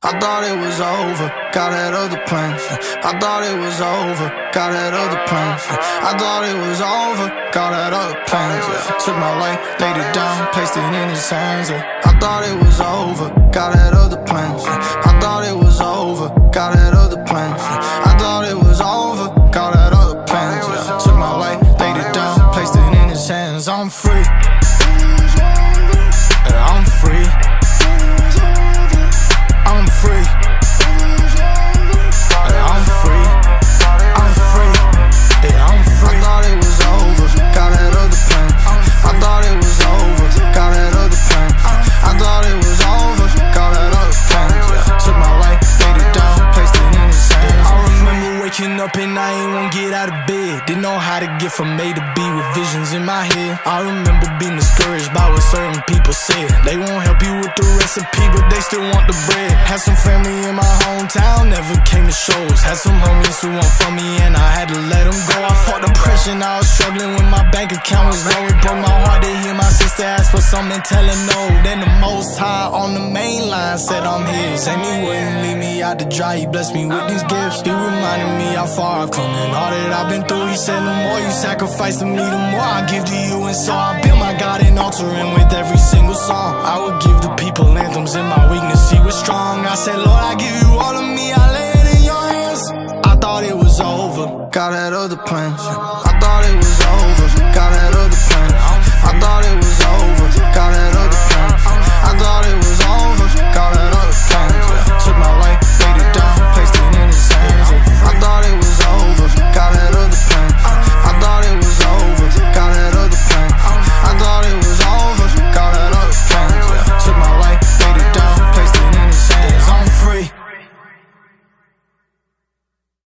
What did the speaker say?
I thought it was over, God had other plans. I thought it was over, God had other plans. I thought it was over, God had other plans. Took my life, laid it down, placed it in his hands. I thought it was over, God had other plans. I thought it was over, God had other plans. I thought it was over, God had other plans. Took my life, laid it down, placed it in his hands. I'm free, I'm free, I'm free, I'm free, I'm free, yeah, I'm free. I thought it was over, God had other plans. I thought it was over, God had other plans. I thought it was over, God had other plans. Took my life, laid it down, placed it in his hands. I remember waking up and I ain't wanna get out of bed. Didn't know how to get from A to B with visions in my head. I remember being discouraged by what certain people said. They won't help you with the recipe, but they still want the bread. Had some family in my hometown, never came to shows. Had some homies who want from me and I had to let them go. I fought depression, I was struggling when my bank account was low. It broke my heart to hear my sister ask for something, tell her no. Then the Most High on the main line said I'm his, and he wouldn't leave me out to dry. He blessed me with these gifts. He reminded me how far I've come and all that I've been through. He said the more you sacrifice to me, the more I give to you. And so I built my God an altar, and with every single song I would give the people anthems. In my weakness he was strong. I said, Lord, I give you all of me, I lay it in your hands. I thought it was over, God had other plans.